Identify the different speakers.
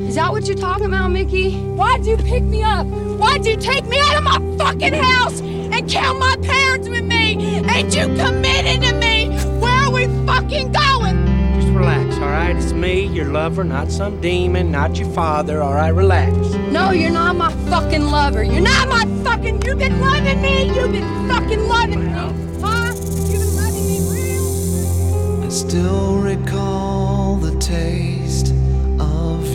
Speaker 1: Is that what you're talking about, Mickey?
Speaker 2: Why'd you pick me up? Why'd you take me out of my fucking house and kill my parents with me? Ain't you committed to me? Where are we fucking going?
Speaker 3: Just relax, all right? It's me, your lover, not some demon, not your father, all right? Relax.
Speaker 1: No, you're not my fucking lover. You're not my fucking...
Speaker 2: You've been loving me. You've been fucking loving me. Huh? You've been loving me real.
Speaker 4: I still recall the taste